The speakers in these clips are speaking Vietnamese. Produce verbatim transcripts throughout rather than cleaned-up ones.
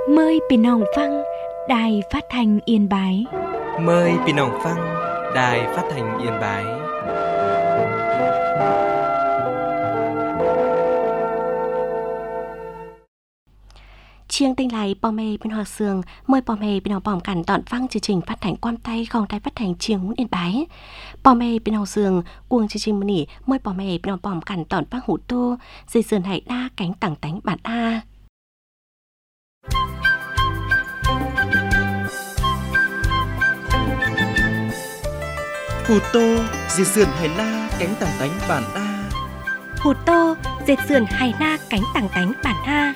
Mờiพี่น้องฟังđài phát thanh Yên Bái. Mời พี่น้องฟัง Đài Phát thanh Yên Bái. Chiêng tinh lại bò mê bên hoa sương, mời bò mê bên hoa bòm cản tọn phăng chương trình phát thanh quan tay không đài phát thanh chiêng muốn Yên Bái. Bò mê bên hoa sương, cuồng chương trình nỉ mời bò mê bên hoa bòm cản tọn phăng hủ tô, dây sườn hải đa cánh tảng tánh bản A. Hủ tô, dây sườn hải la cánh tảng tánh bản A. Hủ tô, dệt sườn hải na cánh tảng tánh bản A.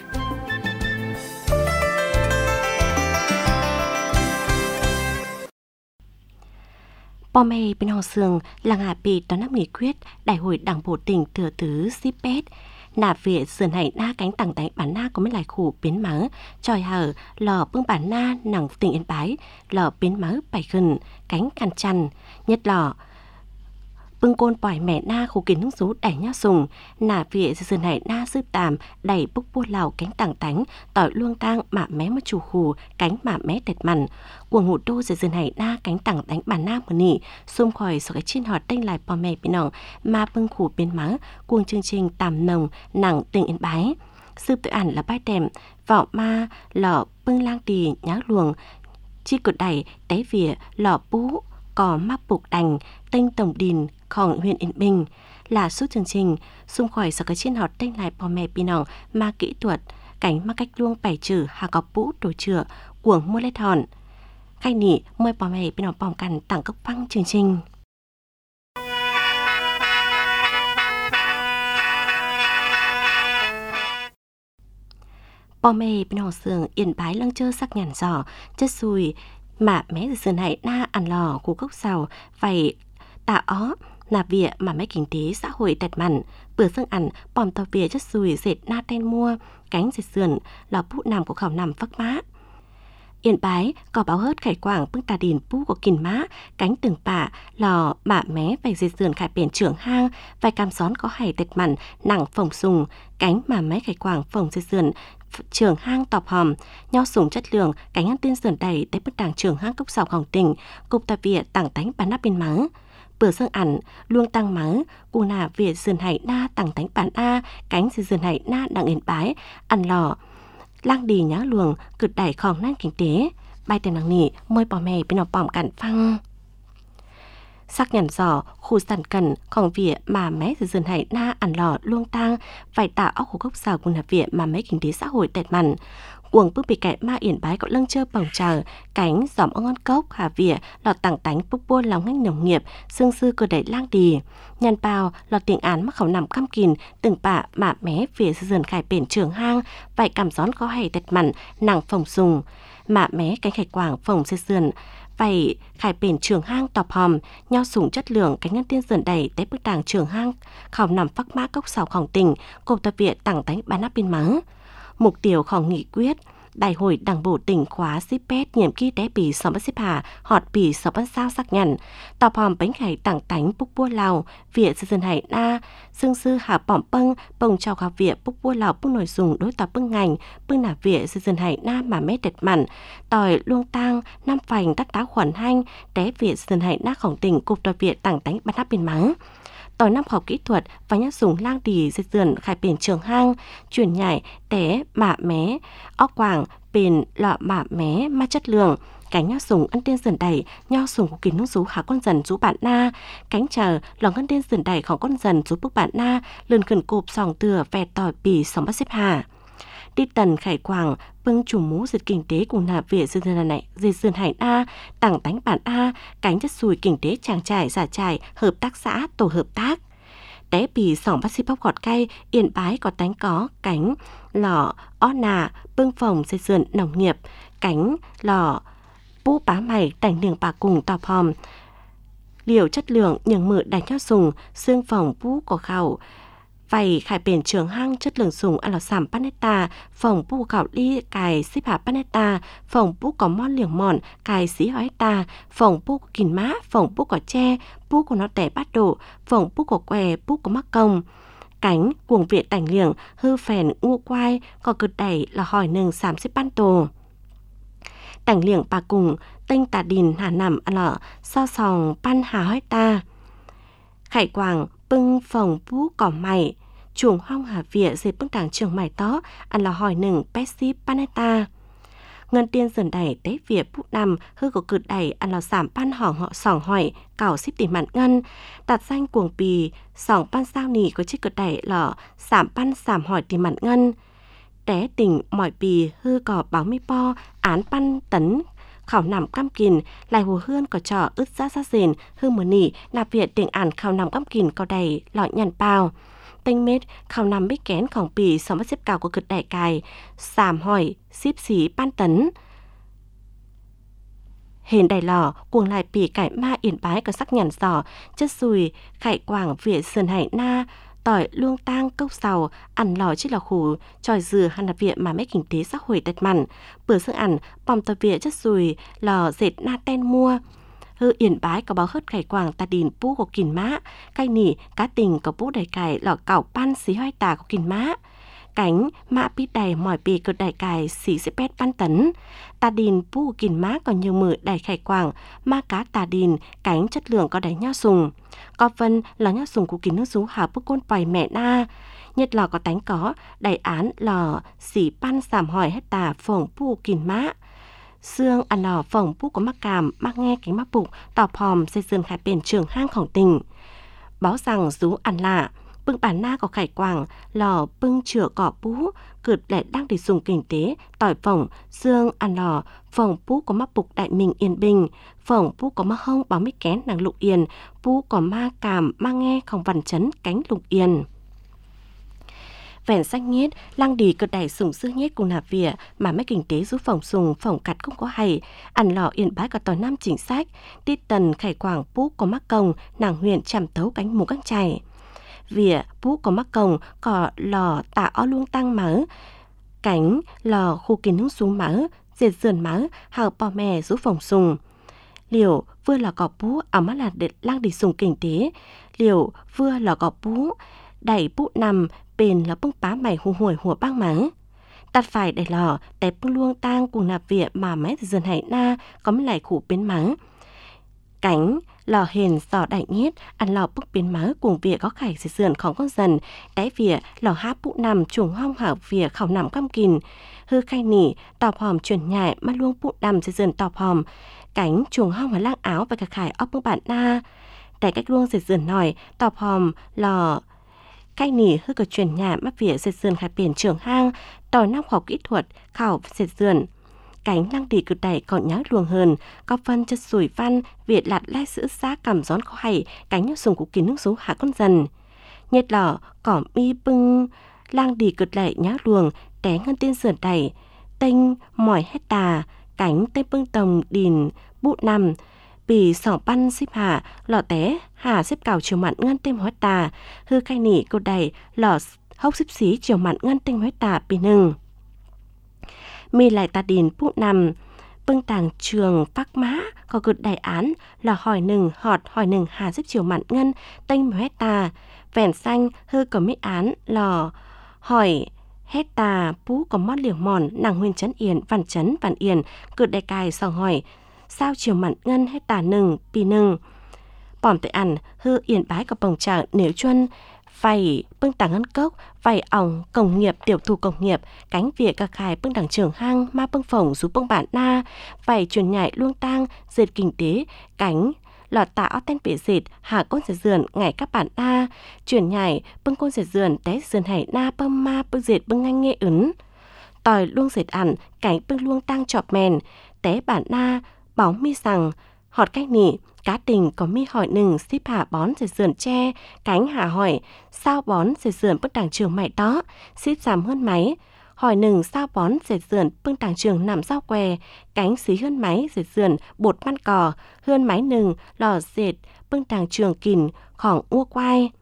Bò mê bên hoa sương là ngả bị đón áp nghị quyết đại hội đảng bộ tỉnh thừa tứ xí pét. Nà viện sườn hải na cánh tảng tánh bản na có mấy lại khủ biến mắng tròi hở lò bưng bản na nặng tỉnh Yên Bái lò biến mắng bảy gần cánh căn chăn nhất lò bưng côn bỏi mẹ na khủ kiến nước rú đẩy nhá sùng nà viện sườn hải na sư tàm đẩy bốc bua lào cánh tảng tánh tỏi luông tang mạ mé mà chủ khủ cánh mạ mé tẹt mặn cuồng hủ tô dệt sườn hải na cánh tảng tánh bản na mờ nỉ xung khỏi số cái trên họt đanh lại bò mẹ bị nòng mà bưng khủ biến mắng cuồng chương trình tàm nồng nặng tỉnh Yên Bái sư tự ảnh là bái đệm vọ ma lọ bưng lang tì nhá luồng chi cột đẩy té vỉa lọ bú cò mắc buộc đành tinh tổng đìnhของhuyện Yên Bình là suốt chương trình xung khỏi sở cái trên họt đanh lại bò mẹ bị nòng mà kỹ thuật cánh mà cách luông bảy chữ hà cọc bú đồ chữa cuồng mua lết hòn khai nỉ mời bò mẹ bị nòng bòm cằn tặng cốc phăng chương trình. Bò mê bên hồ sương Yên Bái lăng chơ sắc nhàn giỏ chất xùi mà mé từ sườn hải na ăn lò của cốc sào vậy tạ ó là vỉa mà mấy kinh tế xã hội tẹt mặn bữa sương ăn bòm tàu vỉa chất xùi dệt na ten mua cánh dệt sườn lò bút nằm của khảo nằm phắc má Yên Bái có báo hớt khải quảng bưng tà đìn bú của kìn má cánh từng bả lò mạ mé vài dệt sườn khải biển trưởng hang vài cam xón có hải tẹt mặn nặng phồng sùng cánh mà mấy khải quảng phồng dệt sườn trường hang tọp hòm nho sùng chất lượng cánh ăn tiên sườn đầy tới bức đảng trường hang cốc sào hỏng tỉnh cục tà vỉa tảng tánh bán nắp bên mắng bữa sương ẩn luông tăng mắng cù nà vỉa sườn hải na tảng tánh bản A cánh sườn hải na đặng Yên Bái ăn lò lang đi nhá luồng cực đẩy khòng nan kinh tế bài tiền năng nỉ môi bò mè bên nọ bòm cản phăng sắc nhằn giỏ khu sản cần khòng vỉa mà mé từ dần hải na ăn lò luông tang vài tạ óc của gốc sào cùng là vỉa mà mấy kinh tế xã hội tẹt mặn cuồng bước bị kẻ ma Yên Bái có lưng chơ bồng chờ cánh giòm ngon cốc hà vỉa lọt tảng tánh bốc buôn lòng ngách nồng nghiệp xương sư cơ đẩy lang đi nhàn bao lọt tiếng án mắc khẩu nằm căm kìn từng bạ mạ mé vỉa dần khải bền trường hang vài cảm gión có hay tẹt mặn nặng phồng sùng mạ mé cánh khải quảng phồng dây sườn vậy khải bền trường hang tọp hòm nho sủng chất lượng cánh ngân tiên sườn đầy tới bức tàng trường hang khảo nằm phắc mã cốc sào khỏng tỉnh cột tập viện tảng tánh bán áp bên mắng mục tiêu khỏng nghị quyết đại hội đảng bộ tỉnh khóa xí pét nhiệm kỳ té bì sáu bắt xếp hà họt bì sáu bắt sao sắc nhận tọp hòm bánh khải tảng tánh búc bua lào viện sư dân hải na xương sư hà bỏm bâng bồng trào khảo viện búc bua lào bưng nổi dùng đối tọp bưng ngành bưng nả viện sư dân hải na mà mét đệt mặn tỏi luông tang năm phành tắt táo khuẩn hanh té viện sư dân hải na khổng tỉnh cục tọa viện tảng tánh bắt áp bên mắng tỏi năm học kỹ thuật và nhát súng lang đì dây sườn khải bền trường hang chuyển nhảy té mạ mé óc quảng bền lọ mạ mé ma chất lượng cánh nhát súng ăn tiên sườn đẩy nho súng của kín nước rú hạ con dần rú bạn na cánh chờ lòng ăn tiên sườn đẩyของcon dần rú bức bạn na lườn khẩn cộp sòng từa vẹt tỏi bì sòng bắt xếp hà đi tần khải quảng bưng chủ mũ dịch kinh tế cùng nạp viện dây sườn này dây sườn hải A tảng tánh bản A cánh chất sùi kinh tế tràng trải giả trải hợp tác xã tổ hợp tác té bì sòng bắt xếp bóc gọt cay Yên Bái có tánh có cánh lò ó nà bưng phòng dây sườn nông nghiệp cánh lò bú bá mày tảnh đường bà cùng tọp hòm liều chất lượng nhường mự đánh nho sùng xương phòng bú của khảo vậy khải bền trường hang chất lượng sùng ăn lò sảm panetta phòng bú khảo ly cài xếp hạ panetta phòng bú có mon liềng mòn cài xí hói ta phòng bú của kìn má phòng bú của tre bú của nó tẻ bát độ phòng bú của què bú của mắc công cánh cuồng viện tảnh liềng hư phèn ngua quai có cực đẩy là hỏi nừng sảm xếp ban tổ tảnh liệng bà cùng tinh tà đình hà nằm lọ so sòng pan hà hói ta khải quảng bưng phòng bú cỏ mày chuồng hong hà vỉa dệt bưng đảng trường mày tó ăn là hỏi nừng pesi paneta ngân tiên dần đẩy tế vỉa bút nằm hư của cực đẩy ăn là giảm pan hỏng họ sòng hỏi cào xíp tìm mặn ngân đặt danh cuồng pì sòng pan sao nì có chiếc cực đẩy lọ giảm pan giảm hỏi tìm mặn ngân té tỉnh mỏi pì hư cỏ báo mi po án pan tấn khảo nằm cam kìn lại hồ hương có trò ướt ra ra rền hư mờ nỉ nạp viện tiền ản khảo nằm cam kìn có đầy lọi nhằn bao tinh mết khảo nằm bích kén khổng pì sống bắt xếp cao của cực đại cài giảm hỏi xíp xí pan tấn hền đầy lò cuồng lại pì cải ma yển bái có sắc nhằn giỏ chất xùi khải quảng viện sơn hải na tỏi luông tang cốc sầu ăn lò chiếc lò khủ tròi dừa hàn nạp viện mà mấy kinh tế xã hội tật mặn bữa sức ăn bòm tờ viện chất xùi lò dệt na ten mua hư yển bái có báo hớt khải quảng ta đìn pú của kìn má cay nỉ cá tình có pú đầy cải lò cảo pan xí hoai tà của kìn má cánh mã pít đầy mỏi pì cực đại cài xí xếp pét pan tấn tà đìn pú của kìn má còn nhiều mử đầy khải quảng ma cá tà đìn cánh chất lượng có đầy nho sùng có phân là nho sùng của kìn nước sú hà bức côn pòi mẹ na nhất lò có tánh có đầy án lò xỉ pan giảm hỏi hết tà phồng pú kìn má xương ăn lò phồng pú có mắc cảm mắc nghe cánh mắc bụng tỏ phòm xây dựng khải bền trường hang khổng tình báo rằng rú ăn lạ bưng bản na có khải quảng lò bưng chữa cỏ pú cượt lại đang để dùng kinh tế tỏi phồng xương ăn lò phồng pú có mắc bụng đại mình yên bình phồng pú có mắc hông báo mít kén nàng lục yên pú có ma cảm ma nghe không văn chấn cánh lục yên vẻn xanh nhết lăng đi cực đẩy sùng sư nhết cùng nạp vỉa mà mấy kinh tế giúp phỏng sùng phỏng cắt không có hay ăn lò yên bái cả tỏi năm chính sách đi tần khải quảng pú có mắc công nàng huyện chằm tấu cánh mù căng chảy vỉa pú có mắc công có lò tạ o luông tăng mớ cánh lò khu kiến hứng xuống mớ diệt dườn mớ hào bò mè giúp phỏng sùng liều vừa là cỏ pú ở mắt là để lăng đi sùng kinh tế liều vừa là cỏ pú đẩy pú nằm bền là bưng pá mày hù hùi hùa băng mắng tắt phải đẩy lò tép bưng luông tang cùng nạp vỉa mà mấy dần hải na có mấy lại khủ biến mắng cánh lò hền sò đại nhít ăn lò bức biến mắng cùng vỉa có khải sẽ dườnของcon dần đáy vỉa lò háp bụ nằm chuồng hong hảo vỉa khảo nằm căm kìn hư khai nỉ tọp hòm chuyển nhại mắt luông bụ nằm sẽ dườn tọp hòm cánh chuồng hong và lang áo và cả khải óc bưng bạn na đáy cách luông sẽ dườn nòi tọp hòm lò cách nỉ hư có chuyển nhà mắt vỉa dệt dườn khải biển trường hang tỏi năm học kỹ thuật khảo dệt dườn cánh lăng đi cực đẩy còn nhá luồng hơn có phân chất sủi văn việt lạt lai sữa giá cầm gión có hay cánh nhau sùng của kiến nước số hạ con dần nhiệt lò cỏ mi bưng lang đi cực đẩy nhá luồng té ngân tiên sườn đẩy tinh mỏi hết tà cánh tây bưng tồng đìn bụ nằm bì sòng pan xếp hạ lọ té hà xếp cào chiều mặn ngân tên hói tà hư khai nỉ cô đầy lọ hốc xếp xí chiều mặn ngân tên hói tà bì nừng mi lại tà đìn bụ nằm bưng tàng trường phác mã có cực đại án là hỏi nừng họt hỏi nừng hà xếp chiều mặn ngân tên hói tà vẻn xanh hư có mỹ án lò hỏi hết tà pú có mót liều mòn nàng huyên chấn yên văn chấn văn yên cực đại cài sòng hỏi sao chiều mặn ngân hết tà nừng pì nừng bòm tự ăn hư yên bái có bồng trả nếu chuân phải bưng tàng ngân cốc phải ỏng công nghiệp tiểu thủ công nghiệp cánh việc cả khai bưng đảng trường hang ma bưng phồng giúp bưng bản na phải truyền nhảy luông tang dệt kinh tế cánh lọt tạ tên bể dệt hạ côn dệt dườn ngày các bản na truyền nhảy bưng côn dệt dườn té dườn hải na bơm ma bưng dệt bưng ngay nghe ứng tỏi luông dệt ăn cánh bưng luông tang chọp mèn té bản na bảo mi rằng họt cách nỉ cá tình có mi hỏi nừng xíp hạ bón dệt dườn tre cánh hạ hỏi sao bón dệt dườn bưng đảng trường mày đó xíp giảm hơn máy hỏi nừng sao bón dệt dườn bưng đảng trường nằm rau què cánh xí hơn máy dệt dườn bột man cò hơn máy nừng lò dệt bưng đảng trường kìn khỏng ua quai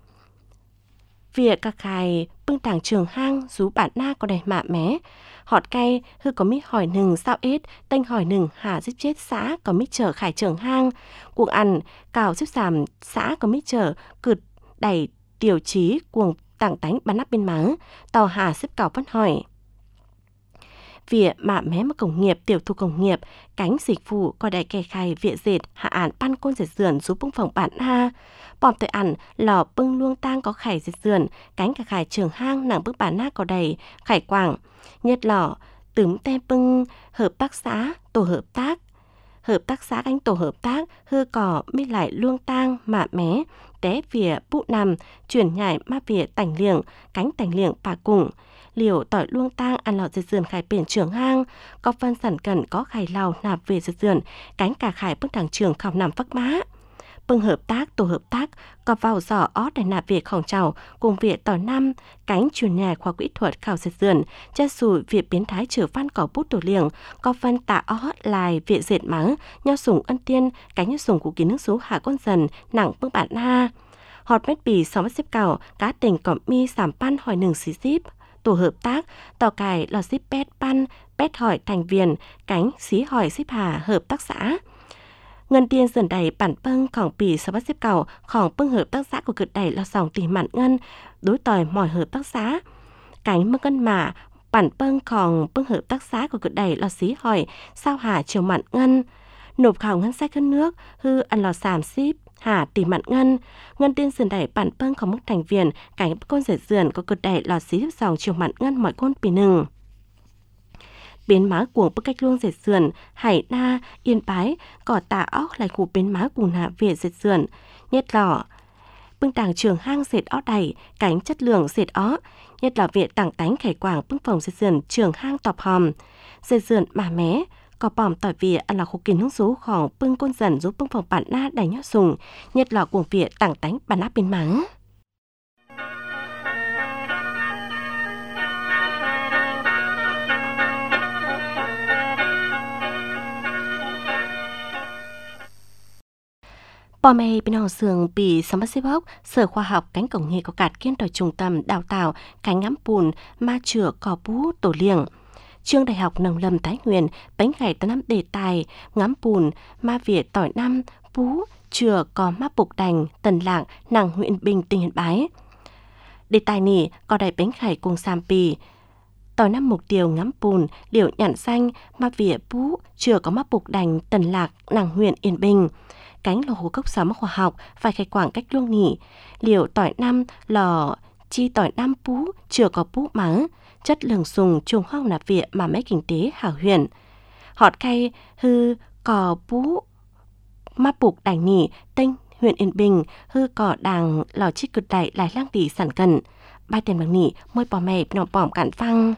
việc các khai bưng đảng trường hang rú bản na có đầy mạ mé họt cay hư có mít hỏi nừng sao ết tênh hỏi nừng hà giết chết xã có mít chở khải trường hang cuồng ăn cào xếp giảm xã có mít chở cực đẩy tiểu trí cuồng tảng tánh bắn nắp bên máng tàu hà xếp cào văn hỏi Việc mà mé mà công nghiệp, tiểu thu công nghiệp, cánh dịch vụ có đại kẻ khai viện dệt, hạ án pan côn dệt dườn giúp bông phòng bản ha. Bòm tới ăn, lò bưng luông tang có khải dệt dườn, cánh cả khải trường hang nàng bức bản na có đầy, khải quảng. Nhất lò, tửm tem bưng, hợp tác xã, tổ hợp tác. Hợp tác xã cánh tổ hợp tác, hư cỏ mi lại luông tang, mạ mé, té vỉa bụ nằm, chuyển nhảy ma vỉa tảnh liệng, cánh tảnh liệng bà cùng. Liều tỏi luông tang ăn lò dệt dườn khải biển trường hang, có phân sản cần có khải lào nạp về dệt dườn, cánh cả khải bức đảng trường khảo nằm phắc má. Bưng hợp tác, tổ hợp tác, có vào giỏ ót để nạp việc khổng trào, cùng việc tỏi năm, cánh truyền nhà khoa kỹ thuật khảo dệt dườn, chất sùi việc biến thái trở văn cỏ bút tổ liềng, có phân tạ ót lại việc dệt mắng, nho sủng ân tiên, cánh nho sủng của kiến nước số hạ con dần, nặng bưng bản ha. Họt mét bì sáu mét xếp cào, cá tình cỏ mi sảm pan hỏi nừng xí xíp. Tổ hợp tác, tỏ cải lò xíp pét pan, pét hỏi thành viên, cánh xí hỏi xíp hà hợp tác xã. Ngân tiên dần đầy bản bưng khỏng bì sáu mét xếp cào, khỏng bưng hợp tác xã của cực đầy là sòng tỷ mạn ngân, đối tỏi mỏi hợp tác xã. Cánh mưng ngân mạ, bản bưng khỏng bưng hợp tác xã của cực đầy là xí hỏi, sao hà chiều mạn ngân. Nộp khảo ngân sách hơn nước, hư ăn lò sàm xíp, hà tỷ mạn ngân. Ngân tiên dần đẩy bản bưng khỏng mức thành viên, cảnh con rể dườn có cực đẩy lò xí dòng chiều mạn ngân mọi con bì nừng. Biến má cuồng bức cách luông dệt dườn, hải na, yên bái, cỏ tà óc lại khu biến má cuồng hạ về dệt dườn, nhất lò. Bưng tàng trường hang dệt ó đầy, cánh chất lượng dệt ó, nhất là viện tàng tánh khải quảng bưng phòng dệt dườn trường hang tọp hòm. Dệt dườn mà mé, có bòm tỏi vỉa ăn là khu kiến hương số khỏng bưng con dần giúp bưng phòng bản na đầy nhót sùng, nhất là cuồng vỉa tàng tánh bản áp biến mắng. Bò mê bên hò sườn bị sắm bắt xếp hốc, Sở Khoa học cánh cổng nghề có cạt kiên đòi trung tâm đào tạo cánh ngắm bùn ma chữa cò bú tổ liềng. Trường Đại học Nông Lâm Thái Nguyên bánh khải tân năm đề tài ngắm bùn ma Việt tỏi năm bú chữa cò ma bục đành tần lạng nàng huyện Bình tỉnh Yên Bái. Đề tài nỉ có đầy bánh khải cùng sam pì. Tỏi năm mục tiêu ngắm bùn liệu nhãn xanh ma Việt bú chữa có ma bục đành tần lạc nàng huyện Yên Bình. Cánh lò hồ cốc sắm khoa học phải khai quảng cách luông nghỉ. Liệu tỏi năm lò chi tỏi năm bú chữa có bú mắng. Chất lượng sùng trùng hoang nạp viện mà mấy kinh tế hảo huyền. Họt cây hư cò bú ma bục đành nỉ tinh huyện Yên Bình hư cò đàng lò chi cực đại lại lang tỷ sản cần. Bài tiền bằng nỉ môi bò mè nọ bỏm cạn phăng.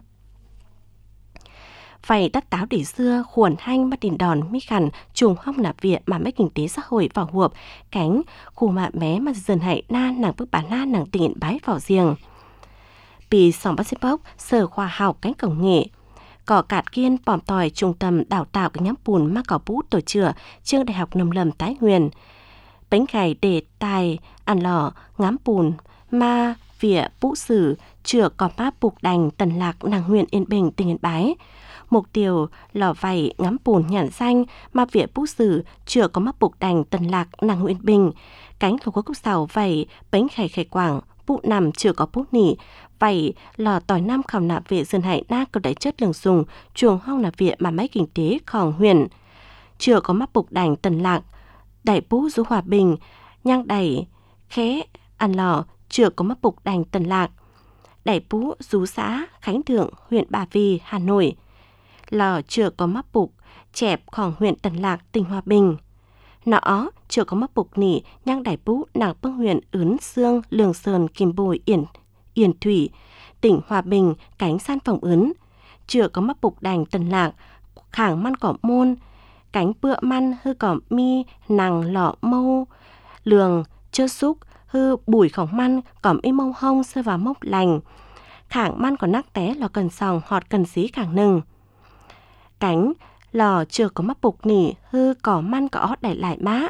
Phải đắt táo để xưa khuẩn hanh mắt đìn đòn mi khẩn trùng hong nạp viện mà mấy kinh tế xã hội vào huộp cánh khu mạ mé mà dần hại na nàng bức bản na nàng tỉnh bái vào riêng. Bì sòng bắt xếp bốc, Sở Khoa học cánh cổng nghệ. Cỏ cạt kiên bòm tỏi trung tâm đào tạo cái nhóm bùn ma cỏ bú tổ chữa Trường Đại học Nông Lâm Thái Nguyên. Bánh khải đề tài ăn lò ngắm bùn ma vỉa bú sử chữa cỏ ma bục đành tần lạc nàng huyện Yên Bình tỉnh Yên Bái. Mục tiêu lò vầy ngắm bùn nhãn xanh ma vỉa bú sử chữa có ma bục đành tần lạc nàng huyện Bình. Cánh lò có cốc sào vầy bánh khải khải quảng bụ nằm chữa có bút nỉ. Vậy lò tỏi năm khảo nạp viện dân hại na có đáy chất lượng dùng chuồng hong nạp viện mà máy kinh tế khỏng huyền. Chưa có mắc bục đành tần lạc, đẩy bú rú hòa bình, nhang đẩy, khé, ăn lò, chưa có mắc bục đành tần lạc. Đẩy bú rú xã, Khánh Thượng, huyện Ba Vì, Hà Nội. Lò chưa có mắc bục, chẹp khỏng huyện Tần Lạc, tỉnh Hòa Bình. Nọ chưa có mắc bục nỉ, nhang đẩy bú nàng bưng huyện Ướn Sương, Lương Sơn, Kim Bồi, Yển Yên Thủy, tỉnh Hòa Bình, cánh san phòng ướn. Chưa có mắc bục đành tần lạc, khảng man cỏ môn, cánh bựa man hư cỏ mi, nàng lọ mâu, lường, chơ xúc, hư bùi khỏng man, cỏ y mâu hông sơ vào mốc lành. Khảng man có nắc té lò cần sòng họt cần xí khảng nừng. Cánh lò chưa có mắc bục nỉ, hư cỏ man có ót đẩy lại má.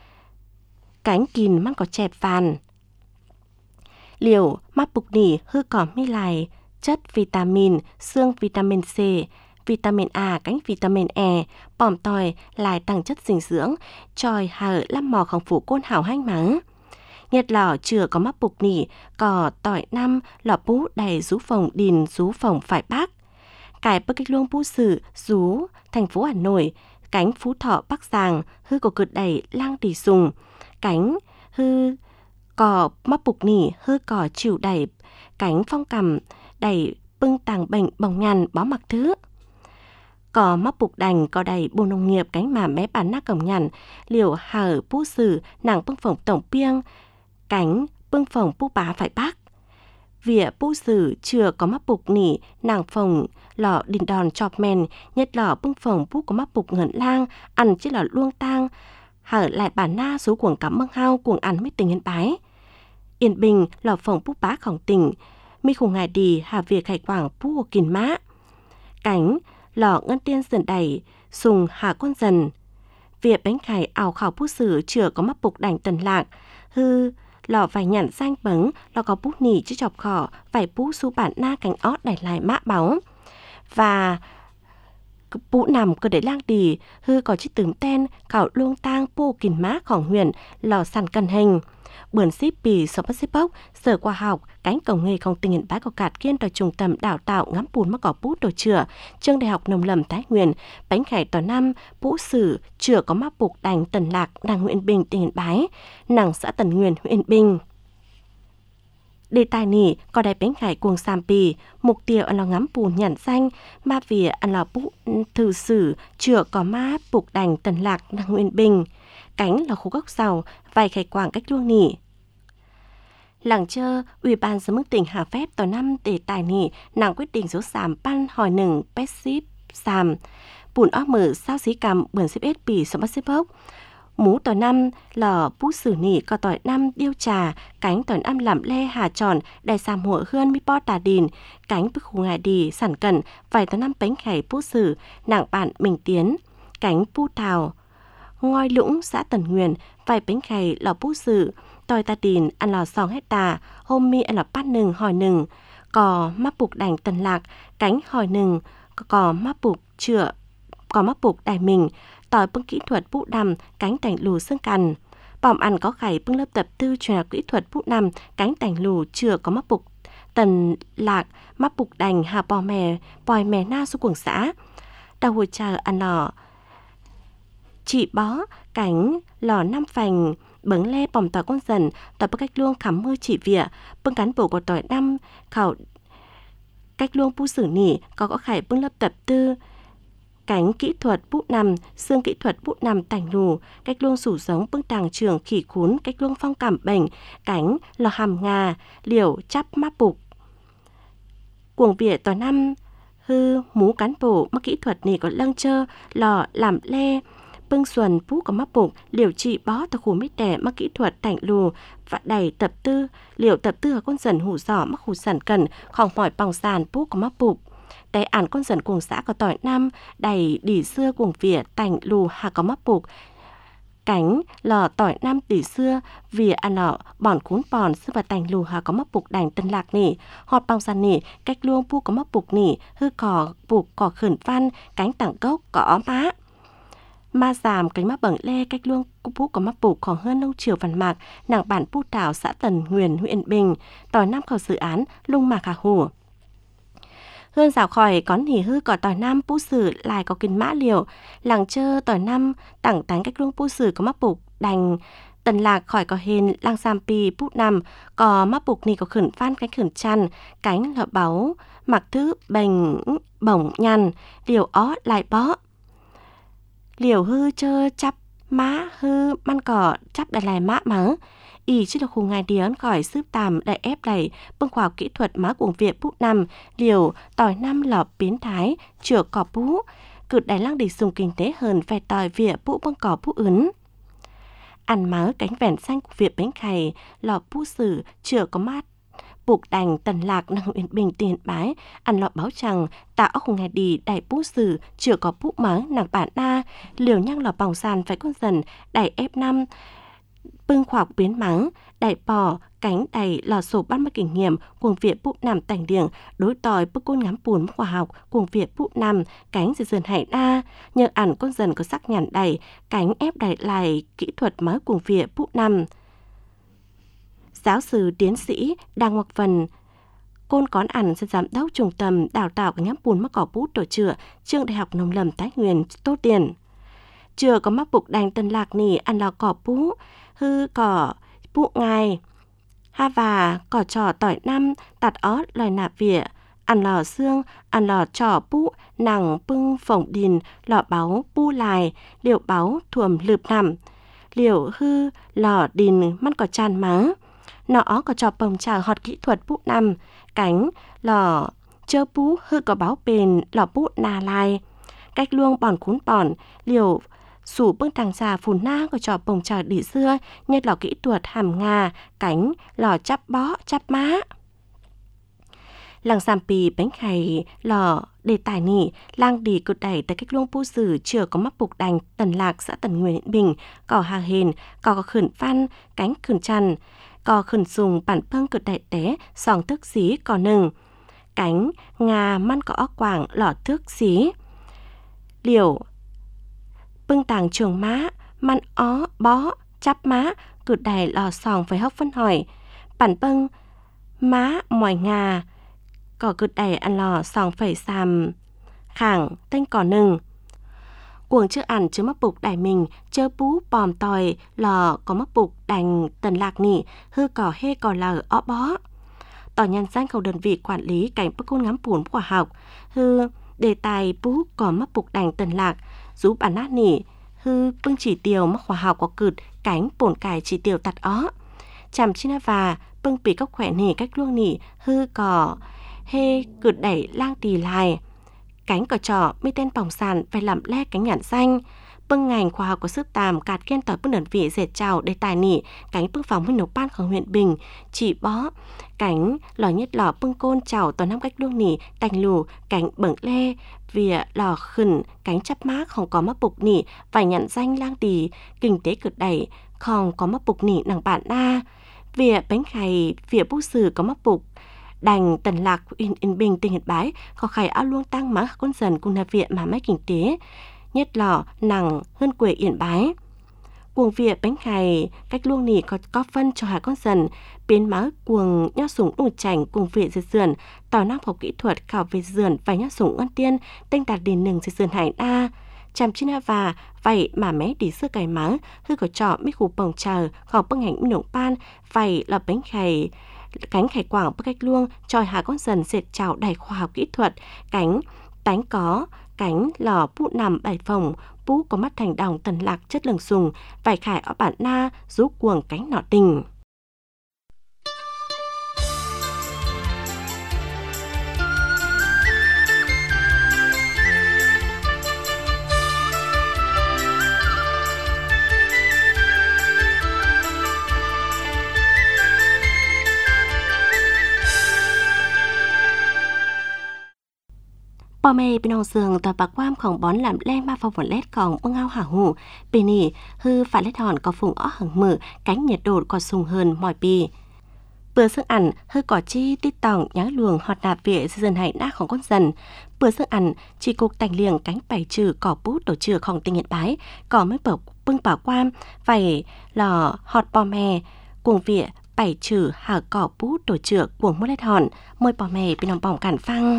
Cánh kìn man có chẹp phàn. Liều mắc bục nỉ hư cỏ mi lại chất vitamin, xương vitamin C, vitamin A, cánh vitamin E, bòm tỏi lại tăng chất dinh dưỡng, tròi hở lăm mò khổng phủ côn hảo hanh mắng. Nhiệt lò chưa có mắc bục nỉ, cỏ tỏi năm, lò bú đầy rú phồng đìn rú phồng phải bác. Cải bức cách luông Bú Sử, Rú, thành phố Hà Nội, cánh Phú Thọ Bắc Giang, hư cổ cực đẩy lang tỷ sùng, cánh hư cò mắc bục nỉ, hư cò chịu đẩy, cánh phong cầm đẩy bưng tàng bệnh bồng nhàn bó mặc thứ. Cò mắc bục đành, cò đầy bù nông nghiệp cánh mà mé bản nát cổng nhằn, liều hở Bú Sử, nàng bưng phồng tổng piêng, cánh bưng phồng Bú Bá phải bác. Vỉa Bú Sử chưa có mắc bục nỉ, nàng phồng lọ đình đòn chọp mèn, nhất lọ bưng phồng Bú có mắc bục ngẩn lang, ăn chứ lọ luông tang, hở lại bản na số cuồng cắm măng hao cuồng ăn mít tình yên bái. Yên Bình lọ phồng Bú Bá khổng tỉnh, mi khủng ngài đi hà việc khải quảng Bú của kìn má. Cánh lọ ngân tiên dần đẩy, sùng hà con dần. Việc bánh khải ảo khảo Bú Sử chưa có mắc bục đành tần lạc, hư lọ vài nhặn xanh bấng, lọ có bút nỉ chứ chọc khỏ, vài bú su bản na cánh ót đẩy lại mã báo. Và bú nằm cơ để lang đi, hư có chiếc tướng tên, khảo luông tang bô kìn má khỏng huyền, lò sàn cân hình. Bươn xíp bì sở bắt xíp bốc, sở khoa học, cánh cổng nghề không tình hiện bái của cạt kiên tòa trung tâm đào tạo ngắm bùn mắc cỏ bút đồ chữa, trường đại học nông lâm Thái Nguyên, bánh khải tòa năm, Bú Sử, chữa có mắc bục đành Tần Lạc, nàng huyện Bình tình hiện bái, nàng xã Tần Nguyên huyện Bình. Đề tài nỉ, có đại bánh khải cuồng xàm bì, mục tiêu ăn lò ngắm bùn nhẵn xanh, ma vỉa ăn lò bú thử sử, chữa có má bục đành Tần Lạc, nàng huyện Bình. Cánh là khu gốc giàu, vài khải quảng cách luông nỉ. Làng chơ, Ủy ban giám mức tỉnh Hà Phép tòa năm đề tài nỉ, nàng quyết định số sàm pan hỏi nừng pet ship sàm. Bùn óc mở sao xí cầm bươn xếp ết bì sống bắt xếp hốc. Mú tòa năm lò Bú Sử nỉ có tòa năm điêu trà, cánh tòa năm làm lê hà tròn, đại sàm hộ hươn mi po tà đìn, cánh bức khu ngài đi sản cẩn, vài tòa năm bánh khải Bú Sử, nàng bạn mình tiến, cánh Pu Thào. Ngoi Lũng, xã Tần Nguyên, vài bánh khải lò Bú Sử, tòi ta đìn ăn lò sòng hecta, hôm mi ăn lò bát nừng hỏi nừng, cò mắc bục đành Tần Lạc, cánh hỏi nừng, cò mắc bục chữa, cò mắc bục đài mình, tòi bưng kỹ thuật bút đầm, cánh tành lù xương cằn. Bỏm ăn có khải bưng lớp tập tư truyền kỹ thuật bút đầm, cánh tành lù chữa có mắc bục Tần Lạc, mắc bục đành hà bò mè, bòi mè na su cuồng xã. Đào hồi chờ ăn lò chị bó, cánh lò năm phành, bấng lê bòm tỏi con dần, tỏi bức cách luông khắm mơ chỉ vỉa, bưng cán bổ của tỏi năm, khảo cách luông Bú Sử nỉ, có có khải bưng lớp tập tư, cánh kỹ thuật bút nằm, xương kỹ thuật bút nằm tành lù, cách luông sủ giống bưng tàng trường khỉ khún, cách luông phong cảm bệnh, cánh lò hàm ngà, liều chắp máp bục. Cuồng vỉa tỏi năm, hư mú cán bổ, mắc kỹ thuật nỉ có lâng chơ, lò làm lê, bưng xuân Bú có mắc bụng, liều trị bó tờ khu mít đẻ mắc kỹ thuật tảnh lù và đầy tập tư, liều tập tư ở con dần hủ giỏ mắc hủ sản cần, khỏng mỏi bòng sàn Bú có mắc bụng. Đầy ản con dần cuồng xã có tỏi năm, đầy đỉ xưa cuồng vỉa tảnh lù hà có mắc bụng. Cánh lò tỏi năm đỉ xưa, vỉa ăn lọ bòn cún bòn xưa và tành lù hà có mắc bụng đành Tần Lạc nỉ, họt bòng sàn nỉ, cách luông Bú có mắc bụng nỉ, hư cỏ bụng cỏ khẩn văn, cánh tảng gốc cỏ má. Ma giảm cánh mắt bẩn lê cách luông Bú có mắc bục khoảng hơn nông chiều văn mạc, nàng bản Pu Tảo xã Tần Nguyên huyện Bình, tỏi năm khảo dự án lung mạc hà hủ. Hơn rào khỏi có nỉ hư cỏ tỏi năm Bú Sử lại có kinh mã liều, làng chơ tỏi năm tảng tánh cách luông Bú Sử có mắc bục đành Tần Lạc khỏi có hình lang sam pi Bú năm, có mắc bục nỉ có khẩn phan cánh khẩn chăn, cánh lọ báu, mặc thứ bềnh bổng nhằn, liều ó lại bó. Liều hư chơ chắp má hư man cỏ chắp đại lại mã mắng. Ý chứ là khu ngài điến khỏi sướp tàm đại ép đẩy bưng khoa học kỹ thuật má cuồng viện bút năm, liều tỏi năm lọp biến thái, chữa cỏ bú, cựt đại lăng để dùng kinh tế hơn phải tỏi viện bú bưng cỏ bú ứng. Ăn má cánh vẹn xanh của viện bánh khày, lọp bú sử, chữa có mát. Buộc đành Tần Lạc năng huyện Bình tiền bái, ăn lọ báo chẳng, tạo ốc ngày đi đại Bú Sử, chữa có bú mắng nàng bản na, liều nhang lọ bỏng sàn phải con dần, đại ép năm, bưng khoạc biến mắng, đại bò, cánh đầy lò sổ bắt mất kinh nghiệm, cuồng viện bút nằm tành điển, đối tòi bức côn ngắm bùn khoa học, cuồng viện bút nằm, cánh dần dần hải na, nhờ ẩn con dần có sắc nhàn đầy, cánh ép đầy lại kỹ thuật mới cuồng viện bút nằm. Giáo sư tiến sĩ Đàng Ngọc Vân Côn Cón Ẩn sẽ giám đốc trung tâm đào tạo của nhóm bùn mắc cỏ bút tổ chữa trường Đại học Nông lâm Thái Nguyên Tô Tiền. Chưa có mắc bục đành tân lạc nỉ ăn lò cỏ bú, hư cỏ bú ngài, ha và cỏ trò tỏi năm, tạt ót loài nạp vỉa, ăn lò xương, ăn lò trò bú, nằng bưng phồng đìn, lò báo bú lại, liệu báo thuồm lượp nằm, liệu hư lò đìn mắt cỏ tràn má, nọ có trò bồng trà họt kỹ thuật bú nằm, cánh lò chơ bú hư có báo bền lò bú nà lai, cách luông bòn cún bòn, liều sủ bưng thằng già phùn na của trò bồng trà đỉ xưa, nhất lò kỹ thuật hàm ngà, cánh lò chắp bó, chắp má. Làng Sàm Pì bánh khay lò đề tài nỉ, lang đi cực đẩy tới cách luông bú sử chưa có mắc bục đành Tần Lạc xã Tần Nguyên Hiện Bình, cỏ hà hền, cỏ có khẩn văn, cánh khẩn chăn, cỏ khẩn dùng bản bưng cực đẩy té, sòng thức xí cỏ nừng, cánh ngà măn cỏ óc quảng lò thước xí. Liều bưng tàng trường má, măn ó, bó, chắp má, cực đẩy lò sòng phải hốc phân hỏi, bản bưng má mỏi ngà, cỏ cực đẩy ăn lò sòng phải xàm khảng tên cỏ nừng. Cuồng chưa ăn chứ mắc bục đẩy mình, chơ bú bòm tòi lò có mắc bục đành Tần Lạc nỉ, hư cỏ hê cỏ lờ ó bó. Tỏ nhân danh khẩu đơn vị quản lý cảnh bức côn ngắm bùn quả học, hư đề tài bú có mắc bục đành Tần Lạc, rú bản nát nỉ, hư bưng chỉ tiêu mắc khoa học có cực, cánh bổn cải chỉ tiêu tạt ó. Chàm chi na và bưng bị cốc khỏe nỉ cách luông nỉ, hư cỏ hê cực đẩy lang tì lại, cánh cỏ trò mi tên bỏng sàn phải làm le cánh nhãn xanh, bưng ngành khoa học của sức tàm cạt kiên tỏi bưng đơn vị dệt trào đề tài nỉ, cánh bưng phòng huynh nấu ban của huyện Bình chỉ bó, cánh lò nhất lò bưng côn trào toàn năm cách luông nỉ tành lù, cánh bẩn le vỉa lò khẩn, cánh chắp mát không có mắc bục nỉ phải nhận danh lang tì kinh tế cực đẩy không có mắc bục nỉ nằng bạn na, vỉa bánh khay vỉa bút sử có mắc bục đành Tần Lạc in in Bình tỉnh Hiện Bái có khải áo luông tăng má con dần cùng là viện mà máy kinh tế nhất lò nằng hơn quê Yên Bái. Cuồng viện bánh khay cách luông nỉ có có phân cho hai con dần biến má cuồng nhóc sủng đủ chảnh cùng viện dệt sườn tỏ năng học kỹ thuật khảo về sườn và nhóc sủng ân tiên tên đạt điền nừng dệt sườn hải đa chăm chi na và vậy mà mé đi sơ cài má hư có trọ mấy khu bồng chờ khỏi bưng ảnh nồng pan vậy là bánh khay cánh khải quảng bắc cách luông tròi hà con dần dệt trào đầy khoa học kỹ thuật cánh tánh có cánh lò bút nằm bảy phòng bú có mắt thành đồng Tần Lạc chất lừng sùng vải khải ở bản na rú cuồng cánh nọ tình. Bò mê bên ông sườn tòa bạc quamของbón làm len ma phong vốn létของbưng ao hả hủ bì nỉ hư phải lét hòn có phùng ó hằng mử cánh nhiệt độ có sùng hơn mọi bì bữa sức ăn hư cỏ chi tít tòng nhá luồng họt nạp vỉa dần hại nátของcon dần bữa sức ăn chỉ cục tành liềng cánh bảy trừ cỏ bút đổ trừของtình Hiện Bái cỏ mới bở bưng bảo quam phải lò họt bò mè cuồng vỉa bảy trừ hả cỏ bút đổ trừ cuồng mốt lét hòn môi bò mè bên ông bỏng cản phăng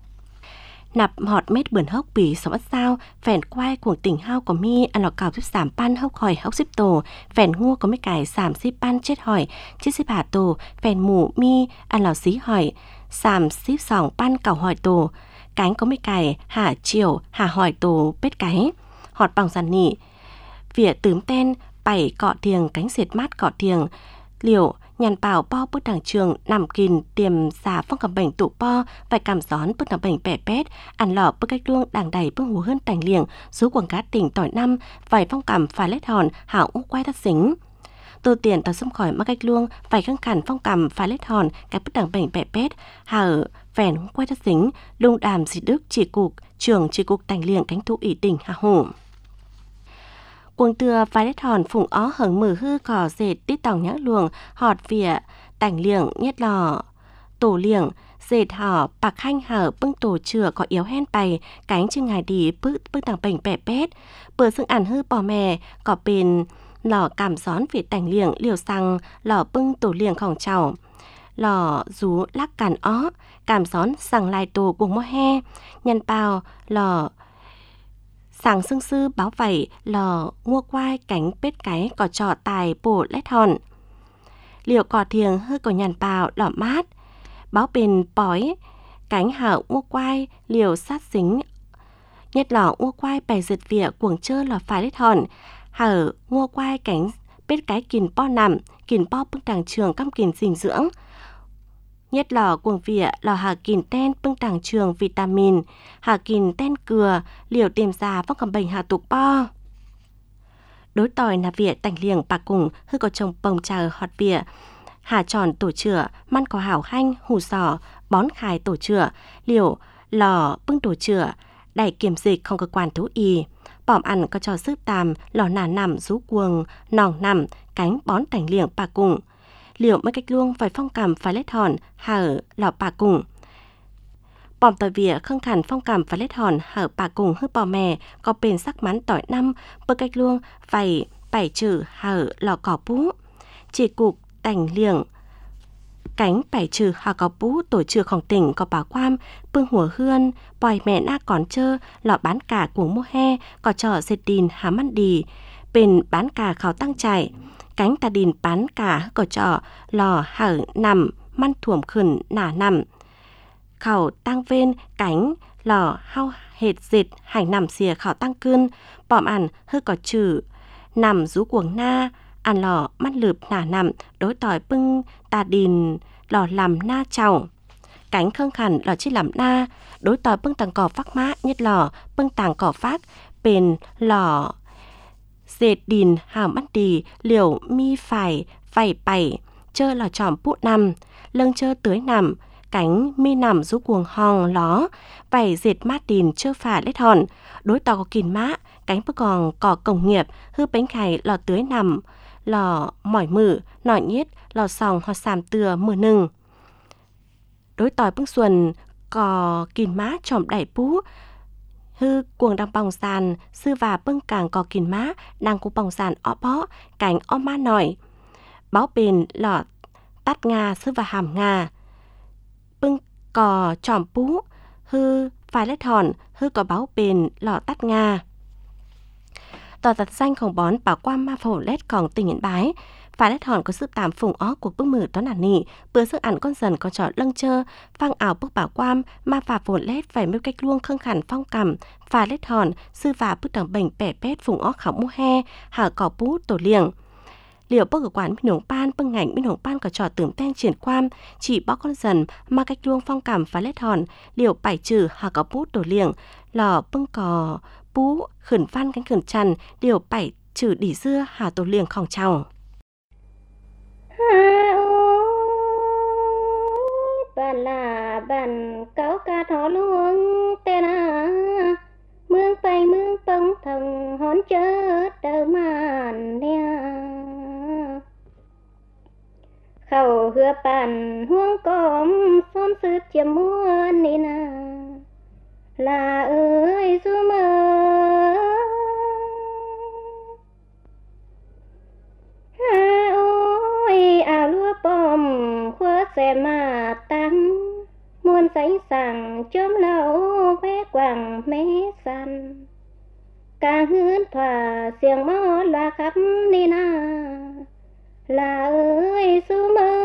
nạp họt mét bườn hốc bì sống ất sao phèn quai cuồng tỉnh hao có mi ăn lò cào giúp giảm pan hốc hỏi hốc xếp tổ phèn ngua có mấy cải giảm xếp pan chết hỏi chết xếp hà tổ phèn mù mi ăn lò xí hỏi giảm xếp sòng pan cào hỏi tổ cánh có mấy cải hà chiều hà hỏi tổ bết cái họt bằng giàn nỉ vỉa tướm ten bảy cọ thiềng cánh sệt mát cọ thiềng liều nhàn bảo po bút đảng trường nằm kìn tiềm xà phong cầm bệnh tụ po phải cảm gión bút đảng bệnh bẻ pét ăn lọ bút cách luông đảng đầy bưng hú hơn tành liềng số quảng cá tỉnh tỏi năm vài phong cầm phá lét hòn hảo ung quay thắt dính tô tiền tao xâm khỏi mắc cách luông vài khăn khản phong cầm phá lét hòn cái bút đảng bệnh bẻ pét hảo phèn quay thắt dính lung đàm dị đức chỉ cục trường chỉ cục tành liềng cánh thú ỷ tỉnh hà hổ cuồng tưa vài lét hòn phùng ó hởng mử hư cỏ dệt tít tòng nhã luồng họt vỉa tành liềng nhất lò tổ liềng dệt hỏ bạc hanh hở bưng tổ chừa có yếu hen bày cánh chừng ngài đi bức bức tàng bệnh bẻ pét bữa sưng ản hư bò mè có bền lò cảm gión vỉa tành liềng liều xăng lò bưng tổ liềngของchảo lò rú lắc cản ó, cảm xón sằng lại tổ cuồng mô he, nhân bào lò sàng sưng sư báo vẩy lò mua quai cánh bết cái cỏ trọ tài bổ lét hòn. Liệu cỏ thiềng hơi có nhàn bào lò mát, báo bền bói, cánh hở mua quai liều sát dính. Nhất lò mua quai bày giật vỉa cuồng chơ lò phải lét hòn, hở mua quai cánh bết cái kìn po nằm, kìn po bưng tàng trường căm kìn dinh dưỡng. Nhất lò cuồng vỉa lò hà kìn ten bưng tàng trường vitamin, hà kìn ten cừa, liều tìm già vóc cầm bệnh hà tục po. Đối tòi là vỉa tành liềng bà cùng hư có chồng bồng trà họt vỉa, hà tròn tổ chữa, man có hảo hanh, hù sò, bón khai tổ chữa, liều lò bưng tổ chữa, đẩy kiểm dịch không cơ quan thú y. Bỏm ăn có cho sức tàm, lò nà nằm, rú cuồng, nòng nằm, cánh bón tành liềng bà cùng. Liệu mấy cách luông phải phong cảm phải lết hòn, hở lò bà cùng. Bỏm tỏi vỉa không khẳng phong cảm phải lết hòn, hở bà cùng hư bò mè, có bền sắc mắn tỏi năm, bơ cách luông phải bảy trừ hở lò cỏ bú. Chỉ cục tành liềng, cánh bảy trừ hà có bú tổ trừของtỉnh có bảo quam, bưng hùa hươn, bòi mẹ na còn chơ, lọ bán cả cuồng mô he, có trò dệt đìn há măn đì, bền bán cả khảo tăng chạy, cánh tà đìn bán cả có trò lò hở nằm, măn thuồm khẩn nả nằm. Khảo tăng vên cánh lò hao hệt dệt hành nằm xìa khảo tăng cươn, bòm ăn hư có trừ, nằm rú cuồng na, ăn lò mắt lượp nả nằm, đối tỏi bưng tà đìn lò làm na chào. Cánh khâng khẩn lò chi làm na, đối tỏi bưng tàng cỏ phát mã nhất lò bưng tàng cỏ phát, bền lò dệt đìn hào mắt đì liều mi phải vảy bảy, chơ lò tròm bút nằm, lưng chơ tưới nằm, cánh mi nằm rú cuồng hòn ló, vảy dệt mát đìn chơ phả lết hòn, đối tỏi có kìn mã, cánh bức còn cỏ công nghiệp, hư bánh khải lò tưới nằm, lò mỏi mử, nọ nhiết, lò sòng hoặc sàm từa mưa nừng. Đối tỏi bưng xuân, cò kìn má tròm đẩy bú, hư cuồng đang bòng sàn, sư và bưng càng cò kìn má, đang cu bòng sàn ọ bó, cánh ọ má nổi. Báo bền lò tắt ngà sư và hàm ngà. Bưng cò tròm bú, hư phải lết hòn, hư có báo bền lò tắt ngà. Tòa giặt xanh không bón bảo qua ma phổ lết còn tình hiện bái. Phải lết hòn có sức tạm phùng ó cuộc bức mử toán ản nỉ, bữa sức ản con dần có trò lâng chơ, phang ảo bức bảo quam, ma phà phổ lết phải mêu cách luông khâng khẳng phong cầm, phải lết hòn, sư và bức tầng bệnh bẻ pét phùng ó khảo mu he, hở cỏ bú tổ liềng. Liệu bức ở quán minh hồng pan, bưng ngảnh minh hồng pan có trò tưởng ten triển quam, chỉ bó con dần, ma cách luông phong cầm phải lết hòn, liệu bảy trừ hở cỏ bú tổ liềng, lò bưng cò bú khẩn văn cánh khẩn trần, điều bảy trừ đỉ dưa hà tổ liềng khòng trào. Bạn là bạn cáo ca thó luông tên à mương bay mương bông thầm hón chớ đờ màn nè khẩu hứa bàn huông cóm xóm sư chiếm mua nì nà là ơi du mơ ha ôi à lúa bom khóa xe mà tăng muôn sánh sàng chớm lâu vé quàng mé sàn ca hướn thỏa xiềng mó loa khắp ni na là ơi du mơ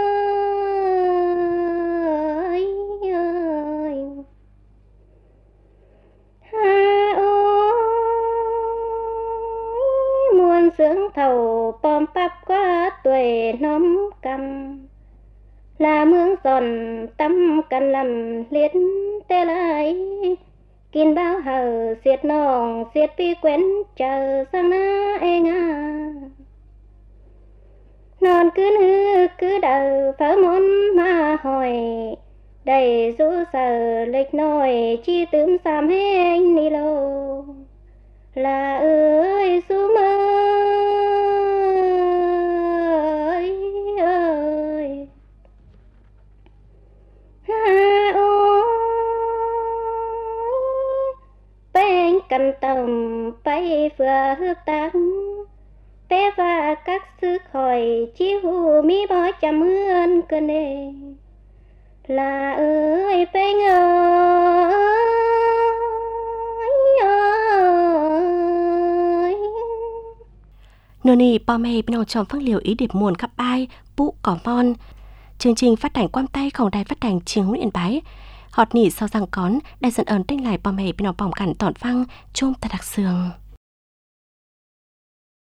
ơi ơi ha ôi muôn sướng thầu bom bắp qua tuổi nóm cầm là mương giòn tâm cần làm liệt tê lại kín bao hờ xiết nòng xiết pi quen chờ sang na e nga non cứ hư cứ đầu phở món mà hỏi đầy rũ sờ lịch nồi chi tướm xàm hên ni lô là ơi du mơ ơi ơi ha ôi bánh cần tầm bay vừa hước tăng té và các sư khỏi chi hù mi bó chăm ơn cơ nề là ơi bên ơi ơi Nô nì bò mê bên ông chồng phát liều ý điệp muôn khắp ai bụ cỏ mon. Chương trình phát hành quam tayของđài phát hành Chiếng Nguyễn Yên Bái. Họt nỉ sau răng cón, đại dân ơn tranh lại bò mê bên ông bỏng cảnh tỏn phăng chôm ta đặc sường.